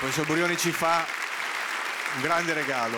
professor Burioni ci fa un grande regalo.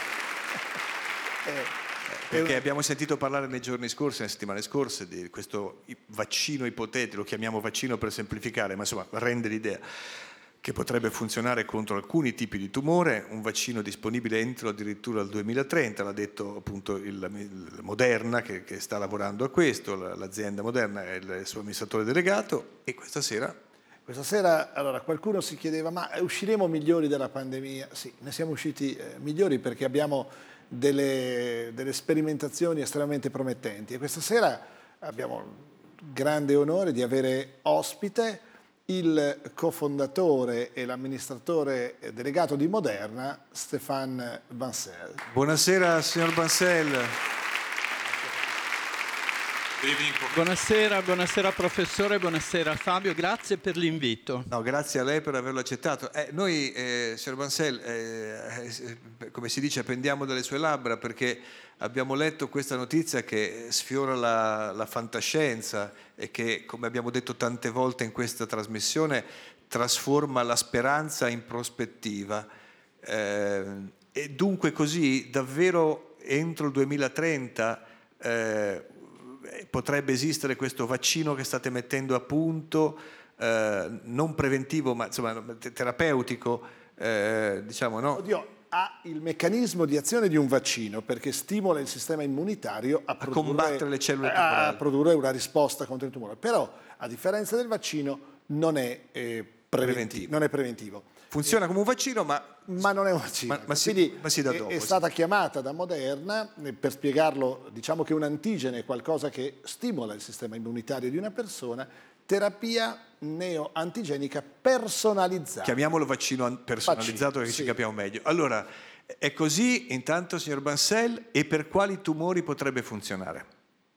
Perché abbiamo sentito parlare nei giorni scorsi, nelle settimane scorse, di questo vaccino ipotetico, lo chiamiamo vaccino per semplificare, ma insomma rende l'idea che potrebbe funzionare contro alcuni tipi di tumore, un vaccino disponibile entro addirittura il 2030, l'ha detto appunto il Moderna che sta lavorando a questo, l'azienda Moderna è il suo amministratore delegato, e questa sera... Questa sera, allora, qualcuno si chiedeva, ma usciremo migliori dalla pandemia? Sì, ne siamo usciti migliori perché abbiamo delle sperimentazioni estremamente promettenti, e questa sera abbiamo il grande onore di avere ospite il cofondatore e l'amministratore delegato di Moderna, Stéphane Bancel. Buonasera, signor Bancel. Buonasera professore, buonasera Fabio, grazie per l'invito. No, grazie a lei per averlo accettato. Noi, signor Bancel, come si dice, appendiamo dalle sue labbra perché abbiamo letto questa notizia che sfiora la fantascienza e che, come abbiamo detto tante volte in questa trasmissione, trasforma la speranza in prospettiva. E dunque così, davvero entro il 2030... potrebbe esistere questo vaccino che state mettendo a punto, non preventivo ma insomma terapeutico, diciamo, no? Oddio, ha il meccanismo di azione di un vaccino perché stimola il sistema immunitario a combattere le cellule tumorali, a produrre una risposta contro il tumore. Però, a differenza del vaccino, non è preventivo. Funziona come un vaccino, ma non è un vaccino. Ma si dà dopo. È stata chiamata da Moderna, per spiegarlo, diciamo che un antigene è qualcosa che stimola il sistema immunitario di una persona, terapia neoantigenica personalizzata. Chiamiamolo vaccino personalizzato perché ci capiamo meglio. Allora, è così, intanto, signor Bancel, e per quali tumori potrebbe funzionare?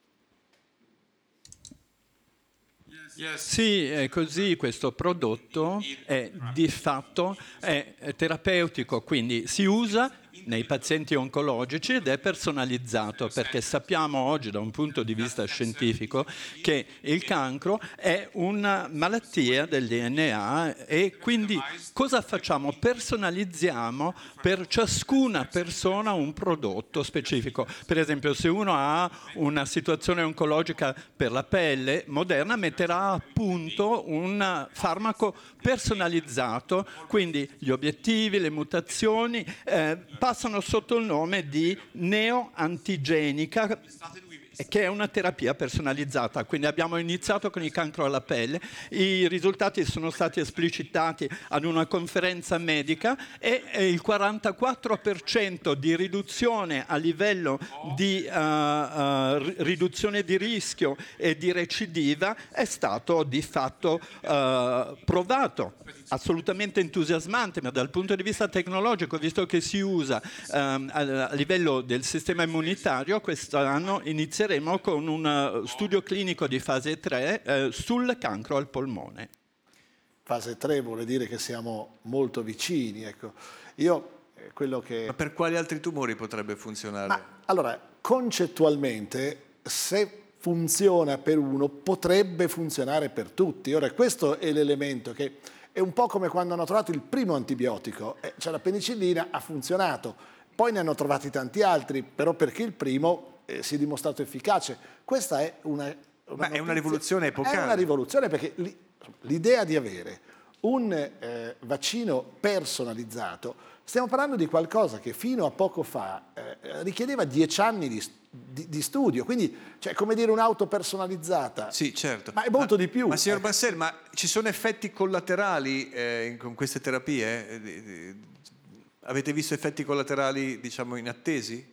Sì, è così, questo prodotto è di fatto è terapeutico, quindi si usa nei pazienti oncologici ed è personalizzato, perché sappiamo oggi da un punto di vista scientifico che il cancro è una malattia del DNA e quindi cosa facciamo? Personalizziamo per ciascuna persona un prodotto specifico. Per esempio, se uno ha una situazione oncologica per la pelle, Moderna metterà a punto un farmaco personalizzato, quindi gli obiettivi, le mutazioni passano sotto il nome di neoantigenica, che è una terapia personalizzata. Quindi abbiamo iniziato con il cancro alla pelle, i risultati sono stati esplicitati ad una conferenza medica e il 44% di riduzione a livello di riduzione di rischio e di recidiva è stato di fatto provato. Assolutamente entusiasmante, ma dal punto di vista tecnologico, visto che si usa a livello del sistema immunitario, quest'anno inizieremo con un studio clinico di fase 3 sul cancro al polmone. Fase 3 vuole dire che siamo molto vicini, ecco. Ma per quali altri tumori potrebbe funzionare? Allora, concettualmente, se funziona per uno, potrebbe funzionare per tutti. Ora, questo è l'elemento che è un po' come quando hanno trovato il primo antibiotico, cioè la penicillina ha funzionato, poi ne hanno trovati tanti altri, però perché il primo si è dimostrato efficace. Questa è una rivoluzione epocale. È una rivoluzione perché l'idea di avere un vaccino personalizzato, stiamo parlando di qualcosa che fino a poco fa richiedeva 10 anni di studio, quindi cioè, come dire un'auto personalizzata. Sì, certo. Ma è molto di più. Ma signor Bancel, ma ci sono effetti collaterali con queste terapie? Avete visto effetti collaterali, diciamo, inattesi?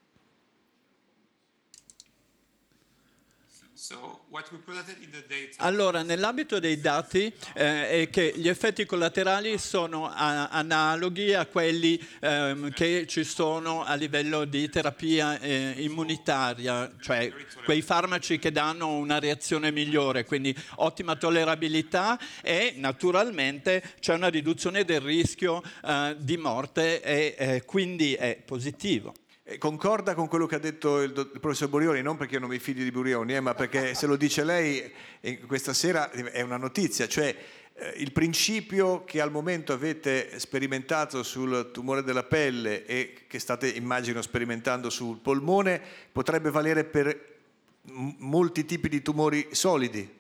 Allora, nell'ambito dei dati è che gli effetti collaterali sono analoghi a quelli che ci sono a livello di terapia immunitaria, cioè quei farmaci che danno una reazione migliore, quindi ottima tollerabilità e naturalmente c'è una riduzione del rischio di morte e quindi è positivo. Concorda con quello che ha detto il professor Burioni, non perché io non mi fido di Burioni, ma perché se lo dice lei questa sera è una notizia, cioè il principio che al momento avete sperimentato sul tumore della pelle e che state, immagino, sperimentando sul polmone potrebbe valere per molti tipi di tumori solidi.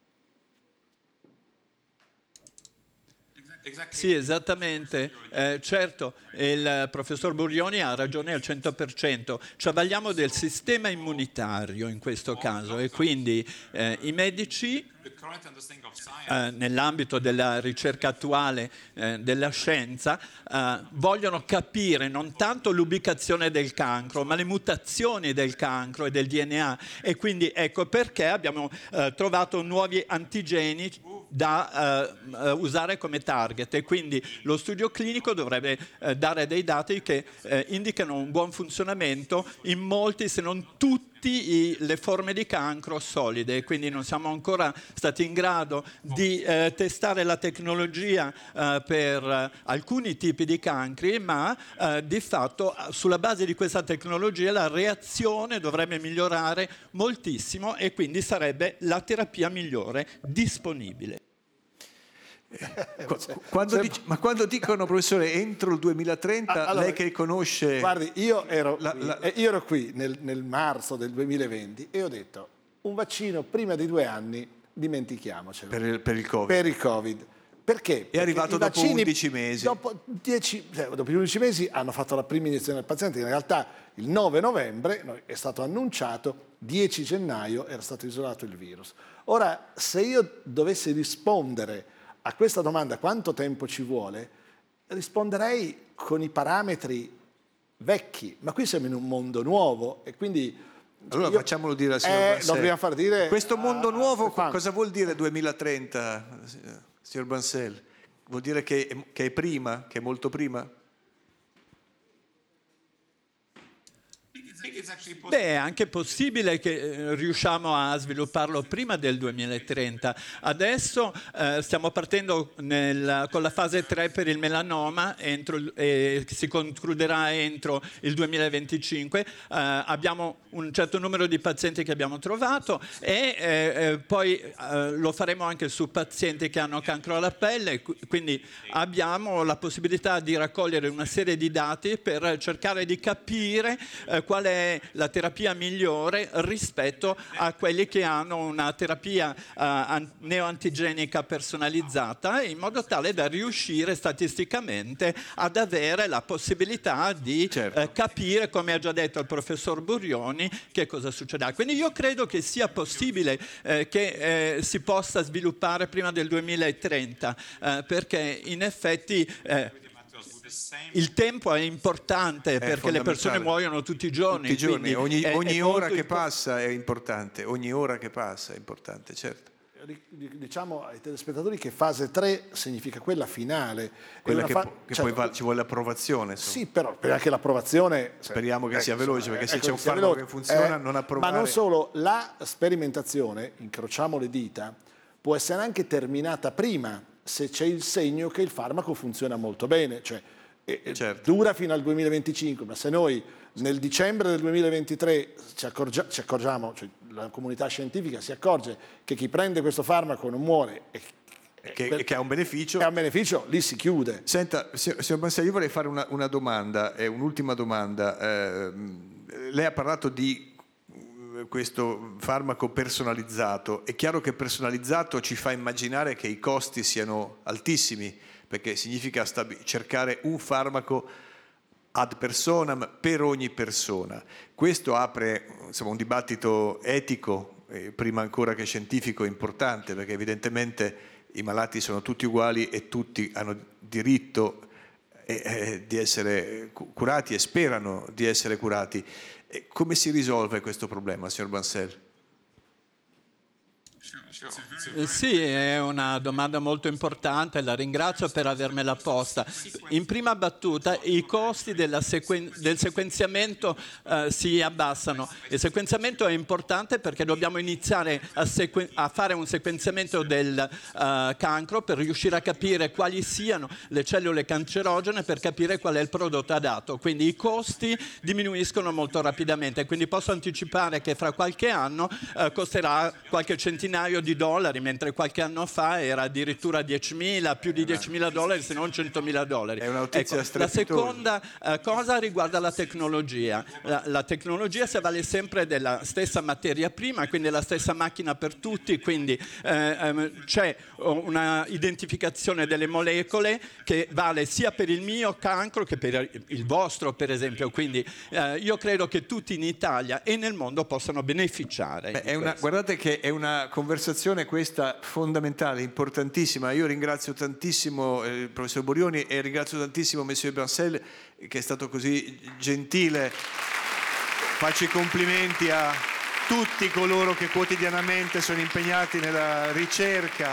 Sì, esattamente. Certo, il professor Burioni ha ragione al 100%. Ci avvaliamo del sistema immunitario in questo caso e quindi i medici nell'ambito della ricerca attuale della scienza vogliono capire non tanto l'ubicazione del cancro ma le mutazioni del cancro e del DNA, e quindi ecco perché abbiamo trovato nuovi antigeni da usare come target, e quindi lo studio clinico dovrebbe dare dei dati che indicano un buon funzionamento in molti, se non tutti, le forme di cancro solide. Quindi non siamo ancora stati in grado di testare la tecnologia per alcuni tipi di cancri, ma di fatto sulla base di questa tecnologia la reazione dovrebbe migliorare moltissimo e quindi sarebbe la terapia migliore disponibile. Ma quando dicono, professore, entro il 2030, allora, lei che conosce... Guardi, io ero qui nel marzo del 2020 e ho detto un vaccino prima di 2 anni dimentichiamocelo. Per il Covid. Per il Covid. Perché? È arrivato dopo 11 mesi. Dopo 11 mesi hanno fatto la prima iniezione al paziente. In realtà il 9 novembre è stato annunciato, 10 gennaio era stato isolato il virus. Ora, se io dovessi rispondere a questa domanda, quanto tempo ci vuole, risponderei con i parametri vecchi, ma qui siamo in un mondo nuovo e quindi... Allora facciamolo dire al signor Bansel. Dobbiamo far dire... Questo mondo nuovo cosa vuol dire 2030, signor Bansel? Vuol dire che è prima, che è molto prima? Beh, è anche possibile che riusciamo a svilupparlo prima del 2030. Adesso stiamo partendo con la fase 3 per il melanoma, che si concluderà entro il 2025. Abbiamo un certo numero di pazienti che abbiamo trovato e poi lo faremo anche su pazienti che hanno cancro alla pelle, quindi abbiamo la possibilità di raccogliere una serie di dati per cercare di capire qual è la terapia migliore rispetto a quelli che hanno una terapia neoantigenica personalizzata, in modo tale da riuscire statisticamente ad avere la possibilità di capire, come ha già detto il professor Burioni, che cosa succederà. Quindi io credo che sia possibile che si possa sviluppare prima del 2030, perché in effetti il tempo è importante, perché le persone muoiono tutti i giorni. Tutti i giorni, ogni ora che passa è importante, certo. Diciamo ai telespettatori che fase 3 significa quella finale. Quella che poi ci vuole l'approvazione. Sì, però anche l'approvazione... Speriamo che sia veloce, perché se c'è un farmaco che funziona, non approvare... Ma non solo, la sperimentazione, incrociamo le dita, può essere anche terminata prima, se c'è il segno che il farmaco funziona molto bene, cioè dura fino al 2025, ma se noi nel dicembre del 2023 ci accorgiamo, cioè la comunità scientifica si accorge che chi prende questo farmaco non muore e che ha un beneficio, lì si chiude. Senta, signor Bansel, io vorrei fare una domanda, un'ultima domanda. Lei ha parlato di questo farmaco personalizzato. È chiaro che personalizzato ci fa immaginare che i costi siano altissimi, perché significa cercare un farmaco ad personam per ogni persona. Questo apre un dibattito etico, prima ancora che scientifico, importante, perché evidentemente i malati sono tutti uguali e tutti hanno diritto di essere curati e sperano di essere curati. Come si risolve questo problema, signor Bansel? Sì, è una domanda molto importante, la ringrazio per avermela posta. In prima battuta i costi del sequenziamento si abbassano. Il sequenziamento è importante perché dobbiamo iniziare a fare un sequenziamento del cancro per riuscire a capire quali siano le cellule cancerogene, per capire qual è il prodotto adatto. Quindi i costi diminuiscono molto rapidamente, quindi posso anticipare che fra qualche anno costerà qualche centinaio di di dollari, mentre qualche anno fa era addirittura 10.000, più di 10.000 dollari, se non 100.000 dollari. È una notizia la strepitosa. seconda cosa riguarda la tecnologia. La tecnologia si avvale sempre della stessa materia prima, quindi la stessa macchina per tutti, quindi c'è una identificazione delle molecole che vale sia per il mio cancro che per il vostro, per esempio. Quindi io credo che tutti in Italia e nel mondo possano beneficiare. Guardate che è una conversazione questa fondamentale, importantissima. Io ringrazio tantissimo il professor Borioni e ringrazio tantissimo Monsieur Bancel, che è stato così gentile. Faccio i complimenti a tutti coloro che quotidianamente sono impegnati nella ricerca.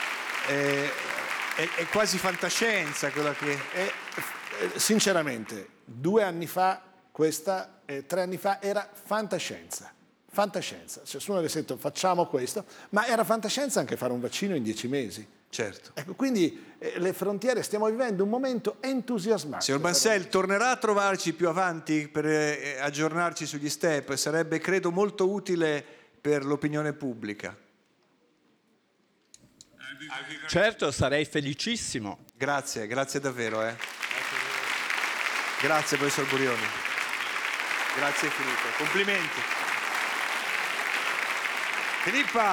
È quasi fantascienza quella che... Sinceramente, 2 anni fa questa, 3 anni fa era fantascienza. Fantascienza. Cioè, su avesse detto facciamo questo, ma era fantascienza anche fare un vaccino in 10 mesi. Certo. Ecco, quindi le frontiere, stiamo vivendo un momento entusiasmante. Signor Bancel, tornerà a trovarci più avanti per aggiornarci sugli step, sarebbe credo molto utile per l'opinione pubblica. Certo, sarei felicissimo. Grazie davvero. Grazie professor Borioni. Grazie infinito. Complimenti. Filippa!